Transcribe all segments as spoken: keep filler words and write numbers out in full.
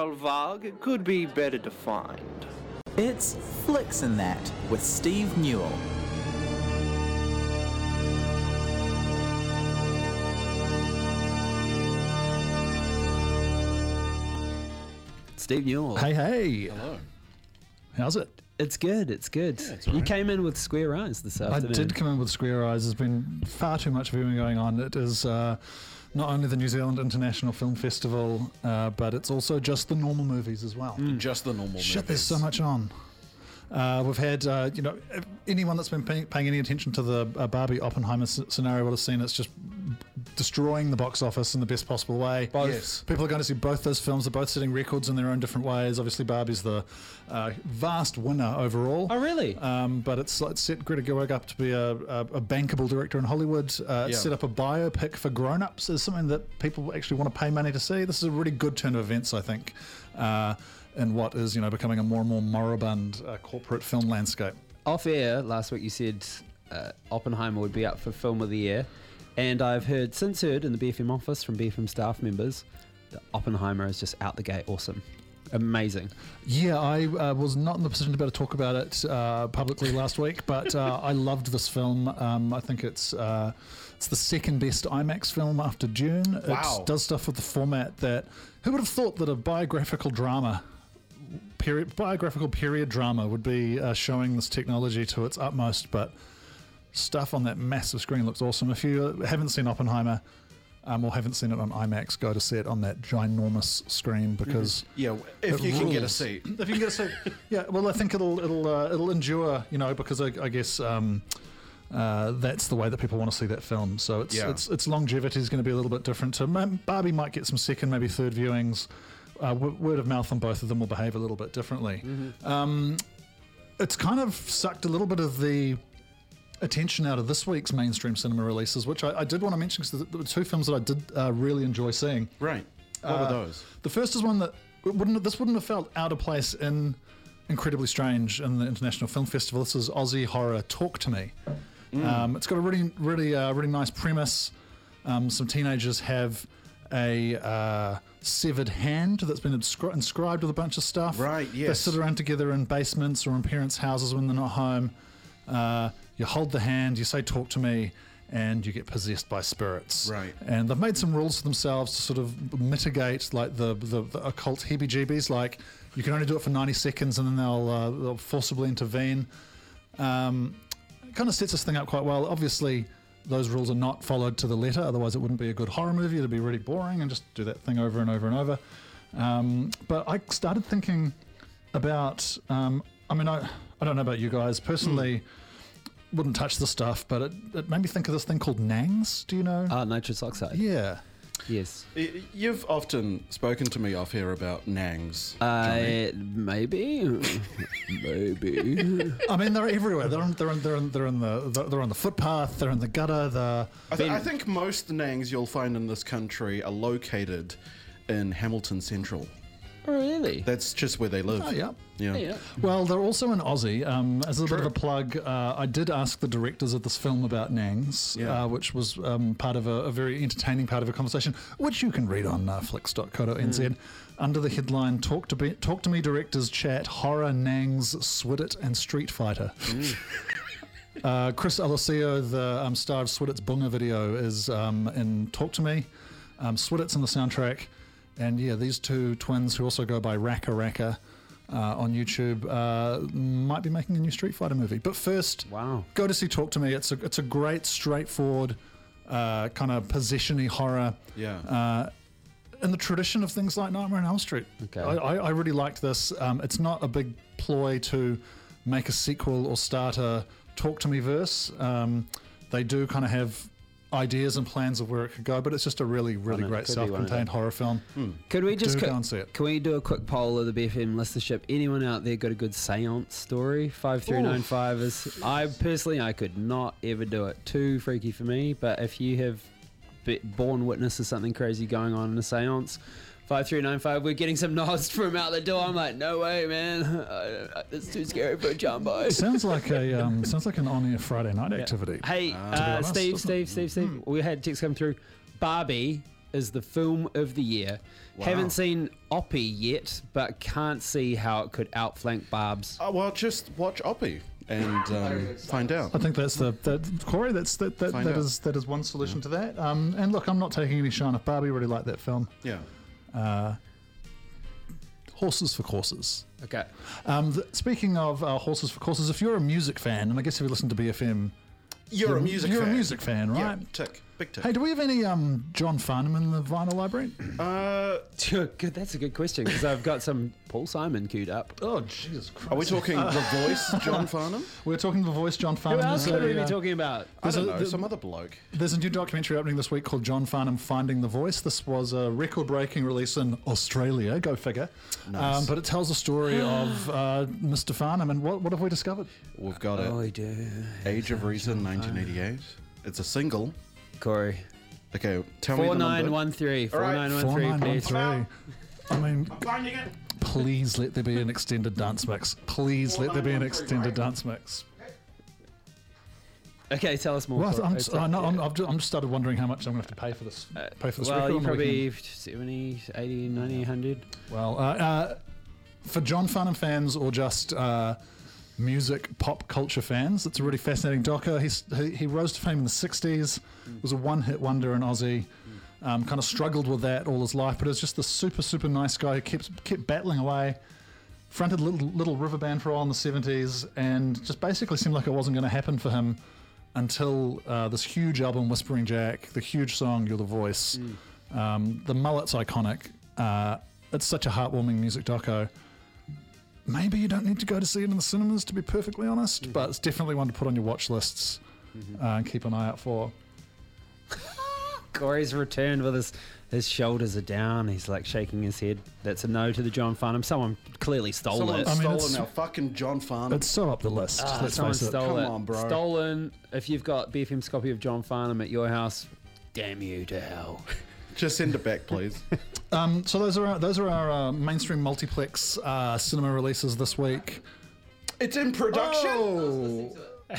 Kyle Vaugh could be better defined. It's Flicks and That with Steve Newell. Steve Newell. Hey, hey. Hello. How's it? It's good, it's good. Yeah, it's you alright. came in with square eyes this I afternoon. did come in with square eyes. There's been far too much viewing going on. It is uh, not only the New Zealand International Film Festival, uh, but it's also just the normal movies as well. Just the normal Shit, movies. there's so much on. Uh, we've had, uh, you know, if anyone that's been paying, paying any attention to the uh, Barbie Oppenheimer s- scenario will have seen it's just destroying the box office in the best possible way. Both. Yes. People are going to see both those films. They're both setting records in their own different ways. Obviously, Barbie's the uh, vast winner overall. Oh, really? Um, but it's, it's set Greta Gerwig up to be a, a, a bankable director in Hollywood. Uh, it's Yeah. set up a biopic for grown-ups as something that people actually want to pay money to see. This is a really good turn of events, I think, uh, in what is, you know, becoming a more and more moribund uh, corporate film landscape. Off air, last week you said uh, Oppenheimer would be up for Film of the Year. And I've heard, since heard in the B F M office from B F M staff members, that Oppenheimer is just out the gate awesome. Amazing. Yeah, I uh, was not in the position to be able to talk about it uh, publicly last week, but uh, I loved this film. Um, I think it's uh, it's the second best IMAX film after Dune. Wow. It does stuff with the format that, who would have thought that a biographical drama, period, biographical period drama would be uh, showing this technology to its utmost, but stuff on that massive screen looks awesome. If you haven't seen Oppenheimer, Um, or haven't seen it on IMAX, go to see it on that ginormous screen because Yeah, if it you can get a rules. seat. If you can get a seat, yeah. Well, I think it'll it'll uh, it'll endure, you know, because I, I guess um, uh, that's the way that people want to see that film. So it's Yeah. it's its longevity is going to be a little bit different. So ma- Barbie might get some second, maybe third viewings. Uh, w- word of mouth on both of them will behave a little bit differently. Um, it's kind of sucked a little bit of the attention out of this week's mainstream cinema releases, which I, I did want to mention because there were two films that I did uh, really enjoy seeing. Right. What Uh, were those? The first is one that wouldn't this wouldn't have felt out of place in Incredibly Strange in the International Film Festival. This is Aussie horror Talk to Me. Um, it's got a really, really, uh, really nice premise. Um, some teenagers have a uh, severed hand that's been inscri- inscribed with a bunch of stuff. Right, They yes. sit around together in basements or in parents' houses when they're not home. Uh, you hold the hand, you say "talk to me," and you get possessed by spirits. Right. And they've made some rules for themselves to sort of mitigate like the the, the occult heebie-jeebies. Like you can only do it for ninety seconds, and then they'll uh, they'll forcibly intervene. Um, it kind of sets this thing up quite well. Obviously, those rules are not followed to the letter. Otherwise, it wouldn't be a good horror movie. It'd be really boring and just do that thing over and over and over. Um, but I started thinking about. Um, I mean, I I don't know about you guys personally. Wouldn't touch the stuff, but it, it made me think of this thing called Nangs. Do you know? Ah, nitrous oxide. yeah. Yes. Y- You've often spoken to me off here about Nangs. Johnny. Uh, maybe. maybe. I mean, they're everywhere. They're on, they're on, they're on, they're on the they're on the footpath. They're in the gutter. The I, th- I think most Nangs you'll find in this country are located in Hamilton Central. Oh, really? That's just where they live. oh yeah. Yeah. Yeah. Well, they're also in Aussie. Um, as a little bit True. of a plug, uh, I did ask the directors of this film about Nangs, Yeah. uh, which was um, part of a, a very entertaining part of a conversation, which you can read on uh, flicks dot co dot n z under the headline "Talk to Be- Talk to Me Directors Chat Horror Nangs Swidit and Street Fighter." uh, Chris Alessio, the um, star of Swidit's Bunga video, is um, in Talk to Me. Um, Swidit's in the soundtrack. And yeah, these two twins who also go by Raka Raka uh, on YouTube uh, might be making a new Street Fighter movie. But first, Wow. go to see Talk to Me. It's a it's a great, straightforward, uh, kind of possession-y horror. Yeah. Uh, in the tradition of things like Nightmare on Elm Street. Okay. I, I, I really liked this. Um, it's not a big ploy to make a sequel or start a Talk to Me verse. Um, they do kind of have ideas and plans of where it could go, but it's just a really, really One of- great could be one of self-contained them. horror film. Could we just Do co- go and see it. Can we do a quick poll of the B F M listenership? Anyone out there got a good seance story? five three nine five is. I personally, I could not ever do it. Too freaky for me. But if you have be- borne witness of something crazy going on in a seance, five three nine five. We're getting some nods from out the door. I'm like, no way, man. Uh, It's too scary for a jumbo. Sounds like a um, sounds like an on-air Friday night activity. Hey, be uh, honest, Steve, doesn't Steve, Steve, Steve. We had a text come through. Barbie is the film of the year. Wow. Haven't seen Oppie yet, but can't see how it could outflank Barbs. Oh, well, just watch Oppie and um, find out. I think that's the that, Corey. That's that that, Find that out. is that is one solution to that. Um, and look, I'm not taking any shine off Barbie. Really like that film. Yeah. Uh, horses for courses. Okay. Um, th- speaking of uh, horses for courses, if you're a music fan, and I guess if you listen to B F M, You're a music you're fan. a music fan, right? Yeah, tick. Big tick. Hey, do we have any um, John Farnham in the vinyl library? Uh, Good. That's a good question because I've got some Paul Simon queued up. Oh, Jesus Christ. are we talking The Voice, John Farnham? We're talking the voice, John Who Farnham. else There's could we a, be uh, talking about? I There's don't a- know, the- some other bloke. There's a new documentary opening this week called John Farnham Finding the Voice. This was a record-breaking release in Australia, go figure. Nice. Um, but it tells the story of uh, Mister Farnham, and what, what have we discovered? We've got it. Oh, we do. Age of Reason, nineteen eighty-eight. It's a single. Corey. Okay, tell me Four the number. nine one three. Four right. nine one four three. nine one Please. three. I mean, Finding it. please let there be an extended dance mix. Please let there be an extended dance mix. Okay, tell us more. Well, Corey. I'm, It's just, I like- know, I'm, I've just, I'm just started wondering how much I'm going to have to pay for this. Uh, Pay for this well, record. you on the probably weekend. seventy, eighty, ninety, one hundred. Well, uh, uh, for John Farnham fans or just uh, music pop culture fans, it's a really fascinating doco. He's, he he rose to fame in the sixties. Was a one-hit wonder in Aussie. Um, kind of struggled with that all his life, but is just this super super nice guy who kept kept battling away. Fronted little little river band for a while in the seventies, and just basically seemed like it wasn't going to happen for him until uh, this huge album, Whispering Jack, the huge song "You're the Voice." Um, the mullet's iconic. Uh, it's such a heartwarming music doco. Maybe you don't need to go to see it in the cinemas, to be perfectly honest, Mm-hmm. but it's definitely one to put on your watch lists uh, and keep an eye out for. Corey's returned with his his shoulders are down. He's like shaking his head. That's a no to the John Farnham. Someone clearly stole Someone it. I mean, stolen it's- our fucking John Farnham. It's so up the list. Ah, let's someone face it. stole Come it. on, bro. Stolen. If you've got B F M's copy of John Farnham at your house, damn you to hell. Just send it back, please. Um, so those are our, those are our uh, mainstream multiplex uh, cinema releases this week. It's in production. Oh,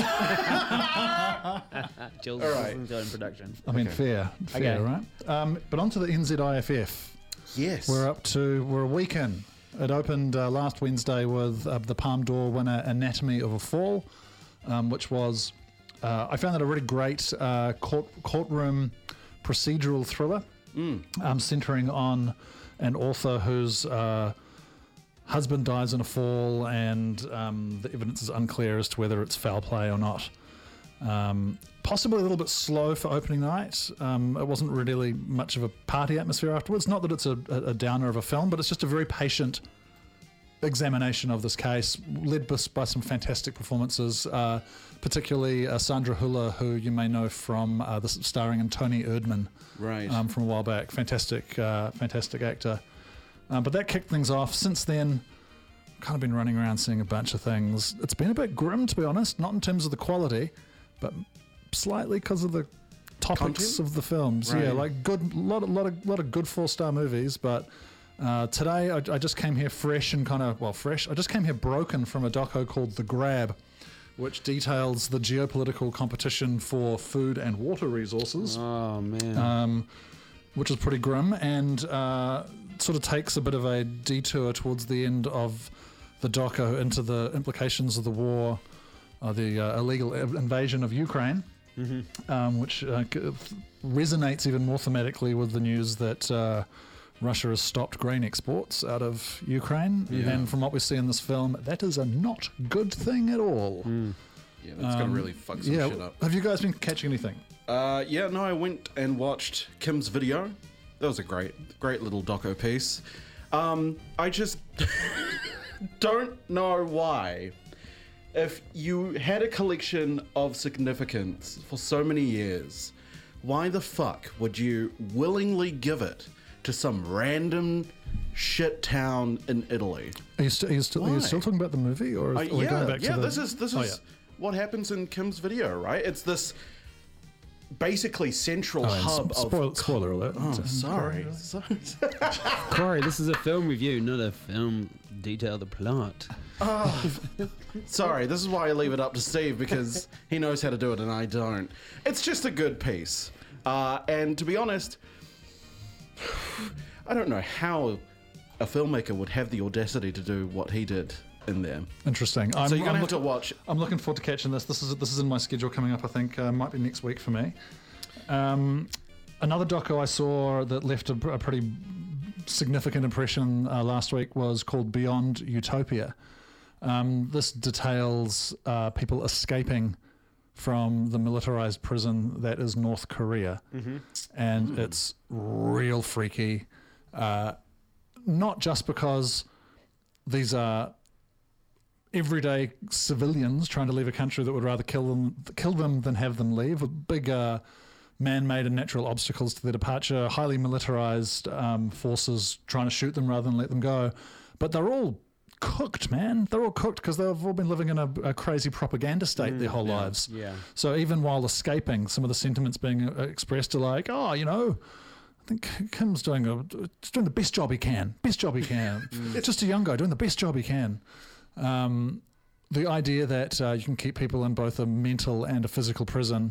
Jill's All right. in production. I mean, fair, fair, Okay. right? Um, but on to the N Z I F F. Yes. We're up to we're a week in. It opened uh, last Wednesday with uh, the Palme d'Or winner Anatomy of a Fall, um, which was uh, I found that a really great uh, court courtroom procedural thriller, um, centering on an author whose uh, husband dies in a fall, and um, the evidence is unclear as to whether it's foul play or not. Um, possibly a little bit slow for opening night. Um, it wasn't really much of a party atmosphere afterwards. Not that it's a, a, a downer of a film, but it's just a very patient examination of this case, led by, by some fantastic performances, uh, particularly uh, Sandra Hüller, who you may know from uh, this starring in Tony Erdmann Right. um, from a while back. Fantastic, uh, fantastic actor. Um, but that kicked things off. Since then, kind of been running around seeing a bunch of things. It's been a bit grim, to be honest, not in terms of the quality, but slightly because of the topics Content? of the films. Yeah, Right. like good, lot, of, lot of, lot of good four-star movies. But uh, today, I, I just came here fresh and kind of well, fresh. I just came here broken from a doco called The Grab, which details the geopolitical competition for food and water resources. Oh man. Um, which is pretty grim, and uh, sort of takes a bit of a detour towards the end of the doco into the implications of the war, uh, the uh, illegal invasion of Ukraine, um, which uh, g- resonates even more thematically with the news that uh, Russia has stopped grain exports out of Ukraine. Yeah. And from what we see in this film, that is a not good thing at all. Yeah, that's Um, gonna really fuck some yeah, shit up. have you guys been catching anything? Uh, yeah, no, I went and watched Kim's video. That was a great, great little doco piece. Um, I just don't know why. If you had a collection of significance for so many years, why the fuck would you willingly give it to some random shit town in Italy? Are you, st- are you, still, are you Why? still talking about the movie, or Uh, are we yeah, going back yeah. to the? This is this Oh, is yeah. what happens in Kim's video, right? It's this basically central Oh, and hub s- of. spoil- spoiler alert. Oh, sorry. So- Corey, this is a film review, not a film detail the plot. sorry. This is why I leave it up to Steve because he knows how to do it and I don't. It's just a good piece, uh, and to be honest, I don't know how a filmmaker would have the audacity to do what he did in there. Interesting. I'm, So you're gonna I'm have to look- watch. I'm looking forward to catching this. This is this is in my schedule coming up. I think uh, might be next week for me. Um, another doco I saw that left a, pr- a pretty significant impression uh, last week was called Beyond Utopia. Um, this details uh, people escaping from the militarized prison that is North Korea, and it's real freaky. Uh, not just because these are everyday civilians trying to leave a country that would rather kill them kill them than have them leave, with big uh, man-made and natural obstacles to their departure, highly militarized um, forces trying to shoot them rather than let them go. But they're all cooked, man. They're all cooked because they've all been living in a, a crazy propaganda state their whole lives. Yeah. So even while escaping, some of the sentiments being uh, expressed are like, oh, you know, I think Kim's doing a he's doing the best job he can. Best job he can. Just a young guy doing the best job he can. Um, the idea that uh, you can keep people in both a mental and a physical prison,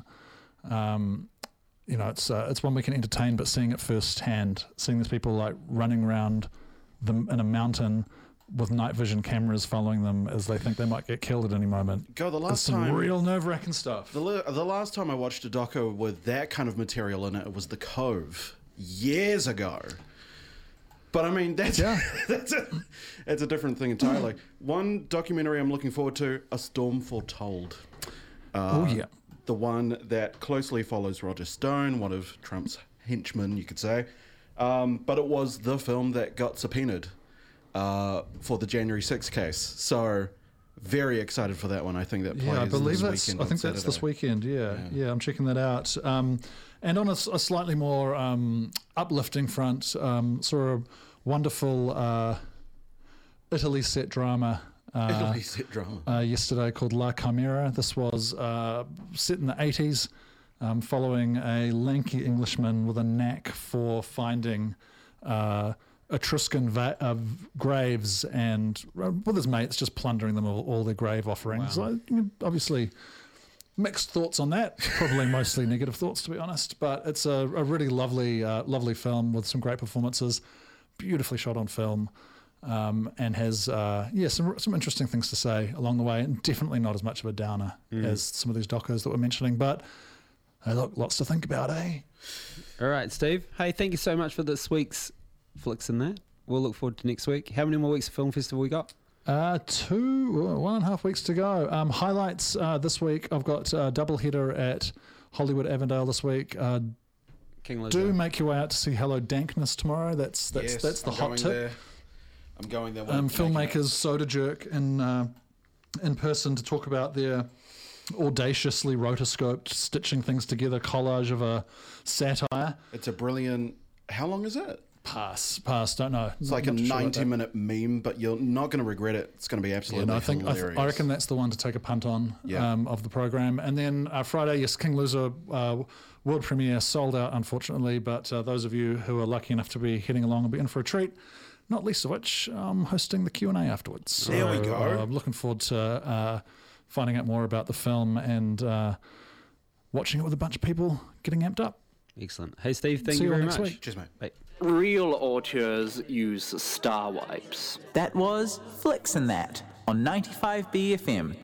um, you know, it's uh, it's one we can entertain, but seeing it firsthand, seeing these people like running around them in a mountain with night vision cameras following them as they think they might get killed at any moment. Go, the It's last some time. real nerve-wracking stuff. The, la- the last time I watched a doco with that kind of material in it, it was The Cove years ago. But I mean, that's Yeah. that's a that's a different thing entirely. One documentary I'm looking forward to: A Storm Foretold. Uh, Oh, yeah. the one that closely follows Roger Stone, one of Trump's henchmen, you could say. Um, but it was the film that got subpoenaed uh, for the January sixth case. So very excited for that one. I think that plays Yeah, I believe this that's. weekend I on think that's this Saturday. weekend. Yeah, yeah, I'm checking that out. Um, and on a, s- a slightly more um, uplifting front, um, saw a wonderful uh, Italy set drama. Uh, Italy set drama. uh, yesterday called La Chimera. This was uh, set in the eighties, um, following a lanky Englishman with a knack for finding uh, Etruscan va- uh, graves and, uh, with his mates, just plundering them of all their grave offerings. Wow. So, you know, obviously, mixed thoughts on that. Probably mostly negative thoughts, to be honest. But it's a, a really lovely, uh, lovely film with some great performances, beautifully shot on film. Um, and has uh, yeah some some interesting things to say along the way, and definitely not as much of a downer as some of these docos that we're mentioning. But hey, look, lots to think about, eh? All right, Steve. Hey, thank you so much for this week's flicks and that. We'll look forward to next week. How many more weeks of film festival we got? Uh, two, one and a half weeks to go. Um, highlights uh, this week. I've got a double header at Hollywood Avondale this week. Uh, King Lizard. do make your way out to see Hello Dankness tomorrow. That's that's Yes, that's the I'm hot going tip. there. I'm going there. Um, when- filmmakers Soda Jerk in uh, in person to talk about their audaciously rotoscoped, stitching things together collage of a satire. It's a brilliant. How long is it? Pass, pass. Don't know. It's like a ninety-minute meme, but you're not going to regret it. It's going to be Yeah, absolutely no, I think I, th- hilarious. I reckon that's the one to take a punt on Yeah. um, of the program. And then uh, Friday, yes, King Loser uh, world premiere sold out, unfortunately. But uh, those of you who are lucky enough to be heading along will be in for a treat. Not least of which, I'm hosting the Q and A afterwards. So, There we go. uh, I'm looking forward to uh, finding out more about the film and uh, watching it with a bunch of people getting amped up. Excellent. Hey, Steve, thank See you you all very next much. week. Cheers, mate. Bye. Real auteurs use star wipes. That was Flicks and That on ninety-five B F M.